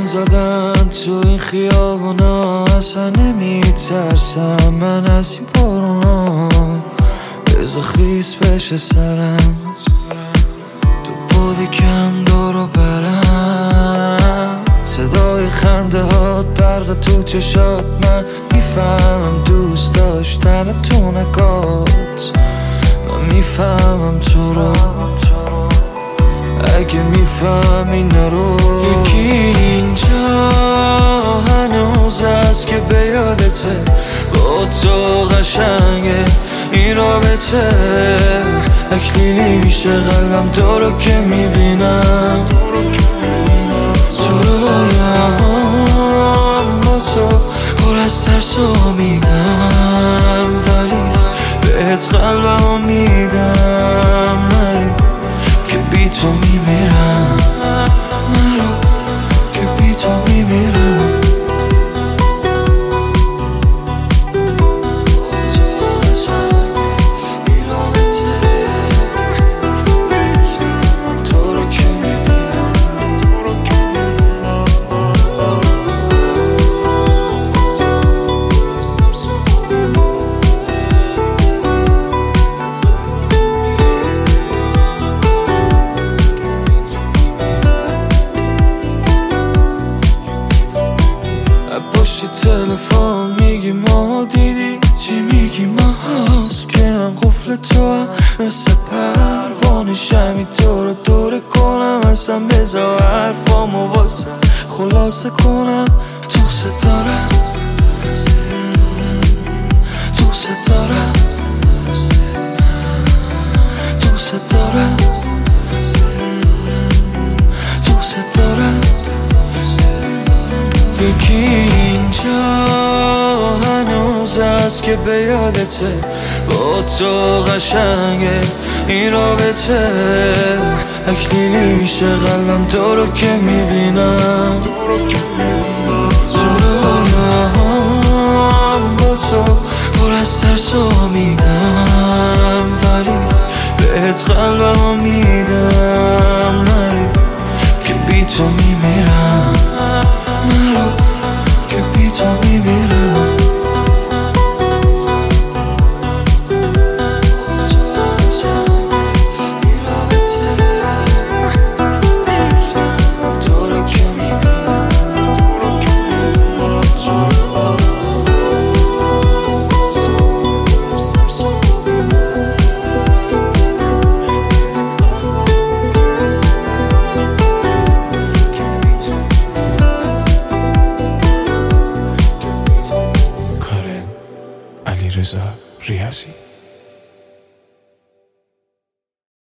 زدن تو این خیابونا، اصلا نمیترسم من از این بارونا. بذار خیس بشه سرم، تو بودی کم دارو برم. صدای خنده هات برق تو چشات، من میفهمم دوست داشتن تو نکات. من میفهمم تو رو، اگه میفهمی نرو. یکی اینجا هنوز هست که به یادته، با تو قشنگه این رابطه. اکلیلی میشه قلبم تو رو که میبینم، تو رو با تو پر از ترس و امیدم، ولی بهت قلبمو میدم. که بی تو میمیرم، نرو که بی تو میمیرم. پشت تلفن میگی ما دیدی چی، میگی ما هست که من قفل تو هم مثل پروانه شمی تو رو دوره کنم. اصلا بذار حرفامو واسه خلاصه کنم. دوست دارم، دوست دارم، دوست دارم، دوست دارم. یکی اینجا هنوز هست که به یادته، با تو قشنگه این رابطه. اکلیلی میشه قلبم تو رو که میبینم، تو رو با تو پر از ترس و امیدم، ولی بهت قلبمو میدم. که بی تو میمیرم، نرو که بی تو میمیرم. علیرضا ریاضی.